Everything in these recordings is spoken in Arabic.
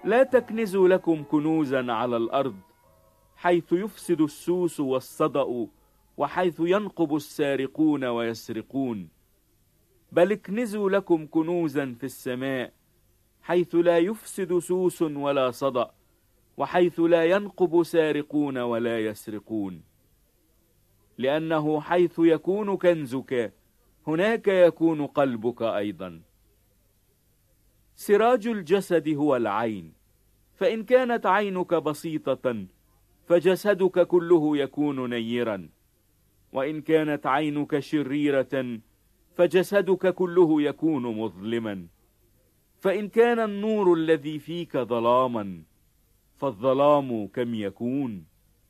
لا تكنزوا لكم كنوزا على الأرض، حيث يفسد السوس والصدأ، وحيث ينقب السارقون ويسرقون، بل اكنزوا لكم كنوزا في السماء، حيث لا يفسد سوس ولا صدأ، وحيث لا ينقب سارقون ولا يسرقون. لأنه حيث يكون كنزك هناك يكون قلبك أيضا. سراج الجسد هو العين، فإن كانت عينك بسيطة فجسدك كله يكون نيرا، وإن كانت عينك شريرة فجسدك كله يكون مظلما. فإن كان النور الذي فيك ظلاما فالظلام كم يكون.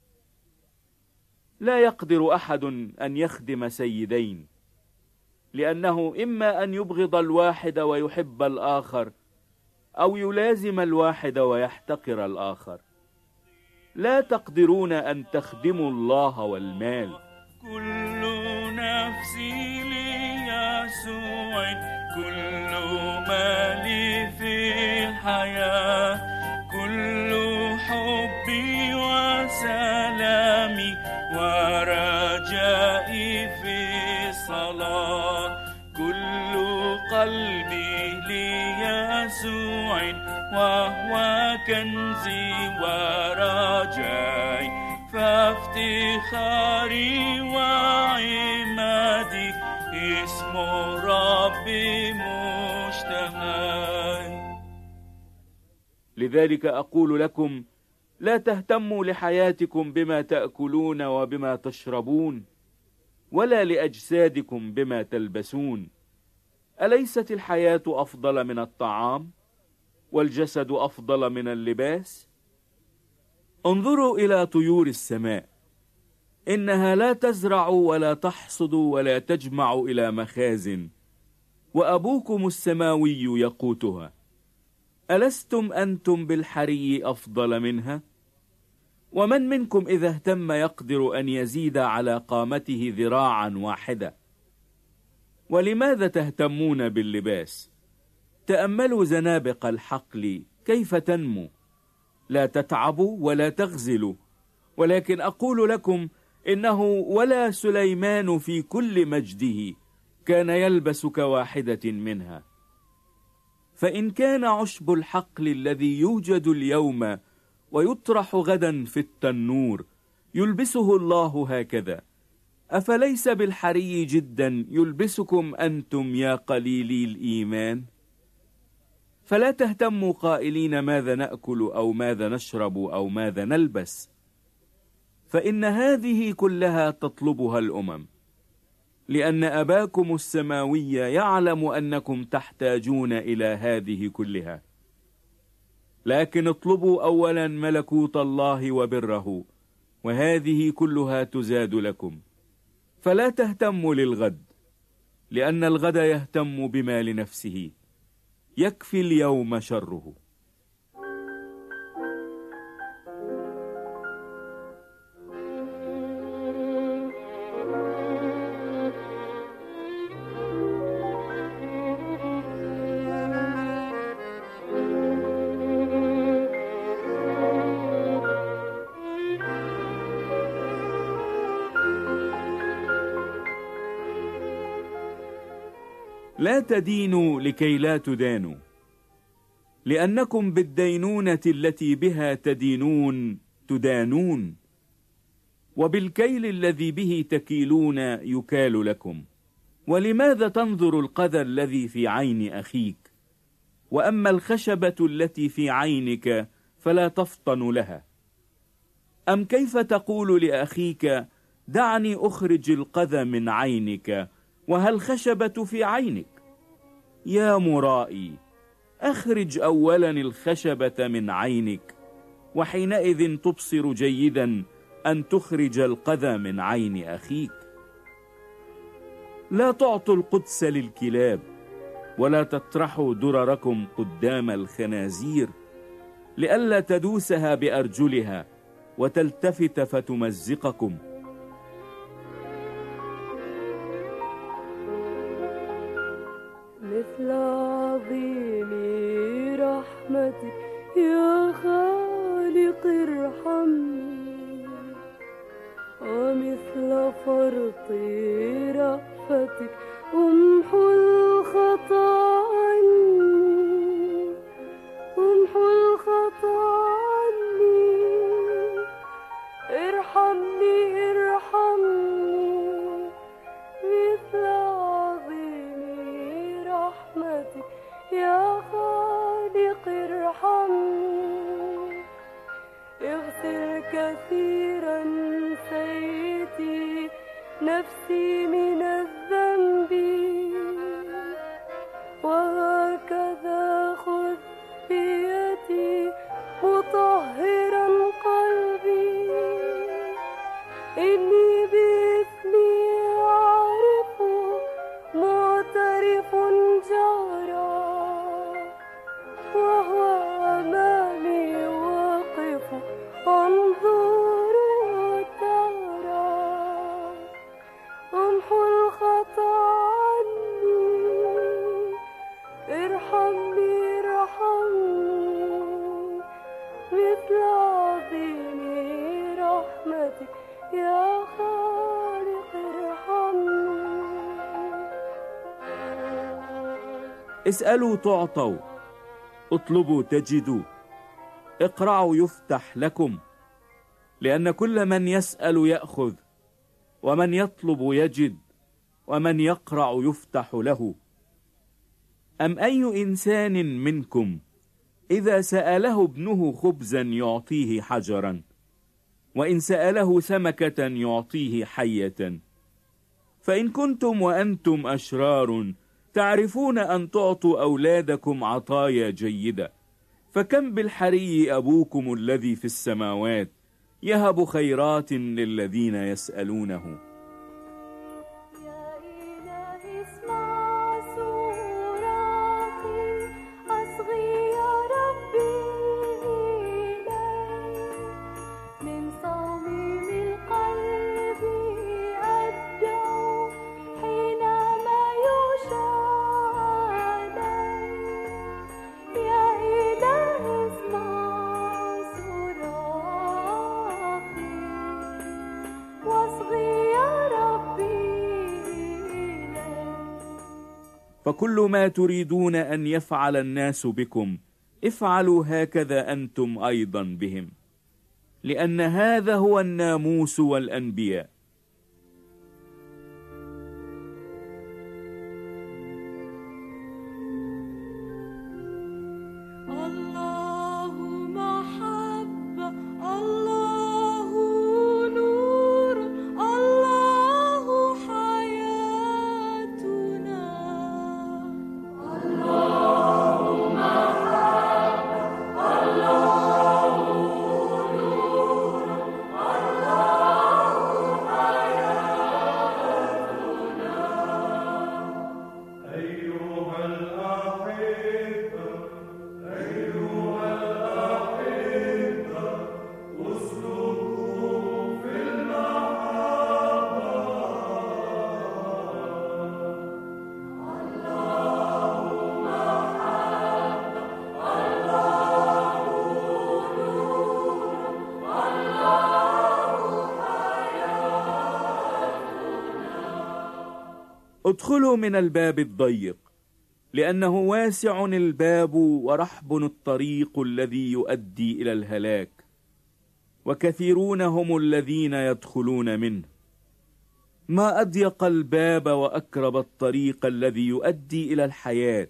لا يقدر أحد أن يخدم سيدين، لأنه إما أن يبغض الواحد ويحب الآخر، أو يلازم الواحد ويحتقر الآخر. لا تقدرون أن تخدموا الله والمال. كل نفسي ليسوع، كل مالي في الحياة، كل حبي وسلامي ورجائي في الصلاة، كل قلبي ليسوع وهو كنزي ورجائي، فافتخاري وعمادي اسم ربي مشتهى. لذلك أقول لكم: لا تهتموا لحياتكم بما تأكلون وبما تشربون، ولا لأجسادكم بما تلبسون. أليست الحياة أفضل من الطعام، والجسد أفضل من اللباس؟ انظروا إلى طيور السماء، إنها لا تزرع ولا تحصد ولا تجمع إلى مخازن، وأبوكم السماوي يقوتها. ألستم أنتم بالحري أفضل منها؟ ومن منكم إذا اهتم يقدر أن يزيد على قامته ذراعا واحدة؟ ولماذا تهتمون باللباس؟ تأملوا زنابق الحقل كيف تنمو، لا تتعبوا ولا تغزلوا. ولكن أقول لكم إنه ولا سليمان في كل مجده كان يلبس كواحدة منها. فإن كان عشب الحقل الذي يوجد اليوم ويطرح غدا في التنور يلبسه الله هكذا، أفليس بالحري جدا يلبسكم أنتم يا قليلي الإيمان؟ فلا تهتموا قائلين ماذا نأكل أو ماذا نشرب أو ماذا نلبس، فإن هذه كلها تطلبها الأمم، لأن أباكم السماوي يعلم أنكم تحتاجون إلى هذه كلها. لكن اطلبوا أولا ملكوت الله وبره، وهذه كلها تزاد لكم. فلا تهتموا للغد، لأن الغد يهتم بما لنفسه، يكفي اليوم شره. لا تدينوا لكي لا تدانوا، لأنكم بالدينونة التي بها تدينون تدانون، وبالكيل الذي به تكيلون يكال لكم. ولماذا تنظر القذى الذي في عين أخيك، وأما الخشبة التي في عينك فلا تفطن لها؟ أم كيف تقول لأخيك دعني أخرج القذى من عينك وهل خشبة في عينك؟ يا مرائي، أخرج أولا الخشبة من عينك، وحينئذ تبصر جيدا أن تخرج القذى من عين أخيك. لا تعطوا القدس للكلاب، ولا تطرحوا درركم قدام الخنازير، لئلا تدوسها بأرجلها وتلتفت فتمزقكم. مثل عظيم رحمتك يا خالق ارحمني، ومثل فرط رأفتك امحو الخطأ عني، امحو الخطأ عني. ارحمني ارحمني مثل عظيم رحمتك يا خالق ارحمني. اغسل كثيرا سيدي نفسي من الذنب، وهكذا خذ بيدي مطهرا قلبي. إني بإثمي أعرف معترف جارا، وهو أمامي واقف أنظر ترى. امحو الخطأ عني، ارحمني ارحمني مثل عظيم رحمتك يا خالق ارحمني. اسألوا تعطوا، اطلبوا تجدوا، اقرعوا يفتح لكم. لأن كل من يسأل يأخذ، ومن يطلب يجد، ومن يقرع يفتح له. أم أي إنسان منكم إذا سأله ابنه خبزا يعطيه حجرا، وإن سأله سمكة يعطيه حية؟ فإن كنتم وأنتم أشرار تعرفون أن تعطوا أولادكم عطايا جيدة، فكم بالحري أبوكم الذي في السماوات يهب خيرات للذين يسألونه. فكل ما تريدون أن يفعل الناس بكم افعلوا هكذا أنتم أيضا بهم، لأن هذا هو الناموس والأنبياء. ادخلوا من الباب الضيق، لأنه واسع الباب ورحب الطريق الذي يؤدي إلى الهلاك، وكثيرون هم الذين يدخلون منه. ما أضيق الباب وأكرب الطريق الذي يؤدي إلى الحياة،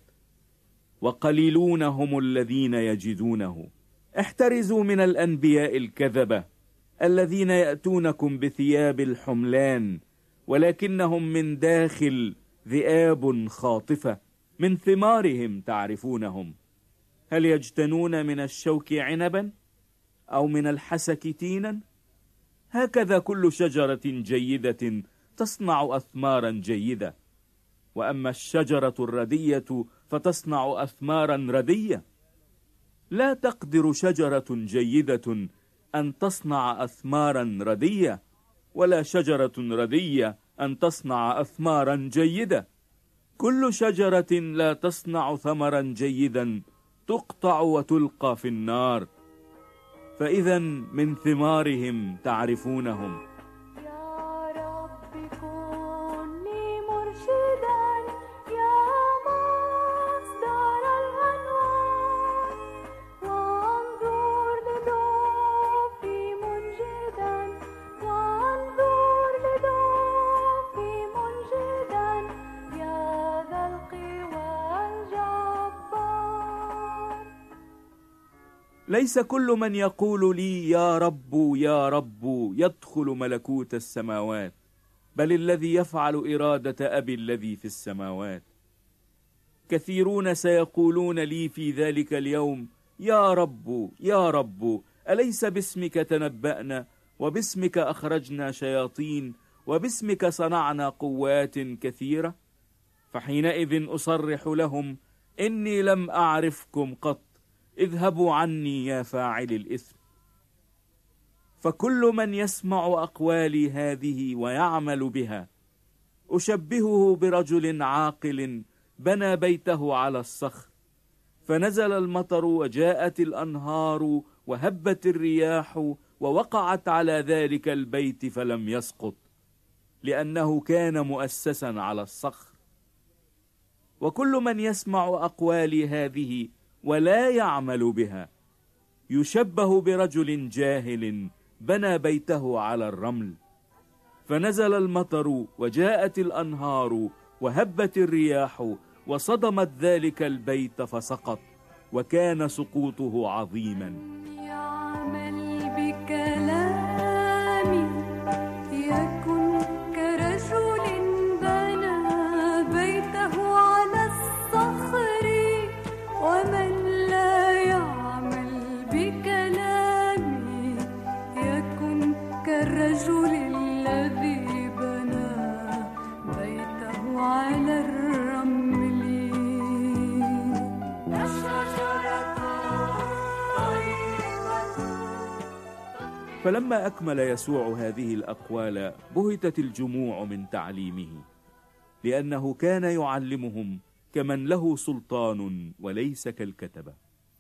وقليلون هم الذين يجدونه. احترزوا من الأنبياء الكذبة الذين يأتونكم بثياب الحملان، ولكنهم من داخل ذئاب خاطفة، من ثمارهم تعرفونهم. هل يجتنون من الشوك عنبا أو من الحسك تينا؟ هكذا كل شجرة جيدة تصنع أثمارا جيدة، وأما الشجرة الردية فتصنع أثمارا ردية. لا تقدر شجرة جيدة أن تصنع أثمارا ردية، ولا شجرة ردية أن تصنع أثمارا جيدة. كل شجرة لا تصنع ثمرا جيدا تقطع وتلقى في النار، فإذا من ثمارهم تعرفونهم. يا رب كوني مرشدا يا مصدر الأنوار، وانظر لضعفي منجدا، وانظر لضعفي منجدا يا ذا القوى الجبار. ليس كل من يقول لي يا رب يا رب يدخل ملكوت السماوات، بل الذي يفعل إرادة أبي الذي في السماوات. كثيرون سيقولون لي في ذلك اليوم يا رب يا رب، أليس باسمك تنبأنا، وباسمك أخرجنا شياطين، وباسمك صنعنا قوات كثيرة؟ فحينئذ أصرح لهم إني لم أعرفكم قط، اذهبوا عني يا فاعل الإثم. فكل من يسمع أقوالي هذه ويعمل بها أشبهه برجل عاقل بنى بيته على الصخر، فنزل المطر وجاءت الأنهار وهبت الرياح ووقعت على ذلك البيت فلم يسقط، لأنه كان مؤسسا على الصخر. وكل من يسمع أقوالي هذه ولا يعمل بها يشبه برجل جاهل بنى بيته على الرمل، فنزل المطر وجاءت الأنهار وهبت الرياح وصدمت ذلك البيت فسقط، وكان سقوطه عظيما. يعمل بكلامي يكن كرجل بنى بيته على الصخر، ومن لا يعمل بكلامي يكن كالرجل الذي بنى بيته على الرمل. فلما أكمل يسوع هذه الأقوال بهتت الجموع من تعليمه، لأنه كان يعلمهم كمن له سلطان وليس كالكتبة.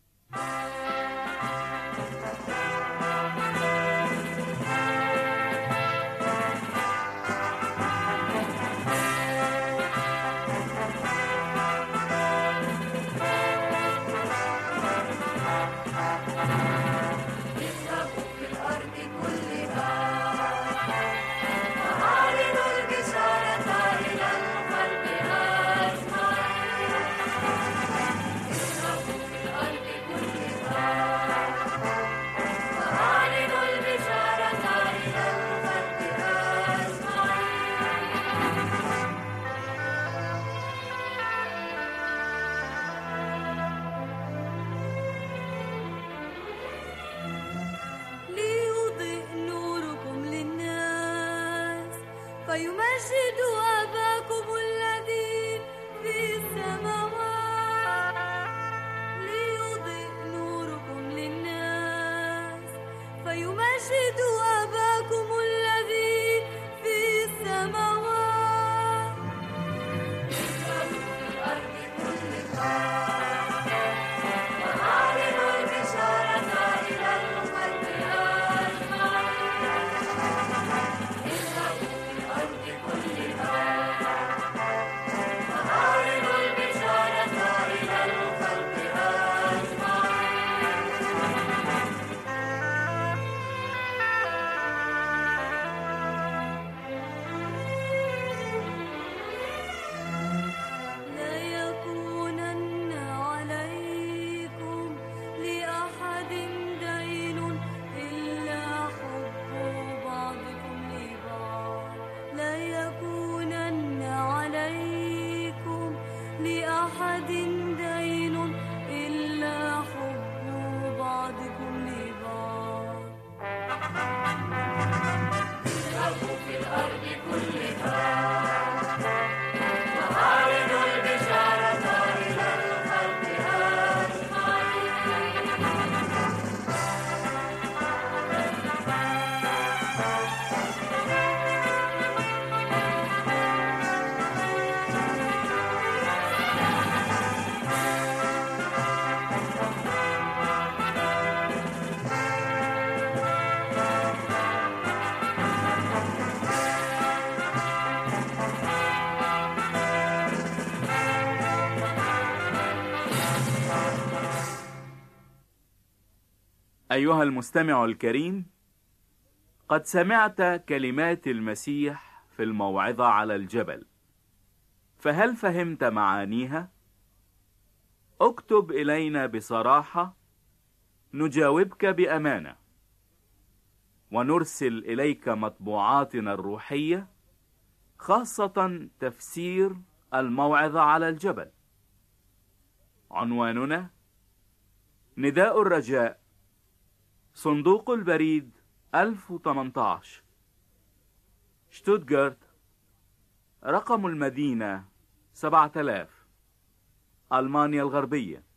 فيمجد أباكم الذي في السماوات، ليضيء نوركم للناس، فيمجد أباكم الذي في السماوات. اذهبوا في الأرض كلها وأعلنوا البشارة إلى الخلق أجمعين. أيها المستمع الكريم، قد سمعت كلمات المسيح في الموعظة على الجبل، فهل فهمت معانيها؟ اكتب إلينا بصراحة نجاوبك بأمانة، ونرسل إليك مطبوعاتنا الروحية، خاصة تفسير الموعظة على الجبل. عنواننا: نداء الرجاء، صندوق البريد 1018، شتوتغارت، رقم المدينة 7000، ألمانيا الغربية.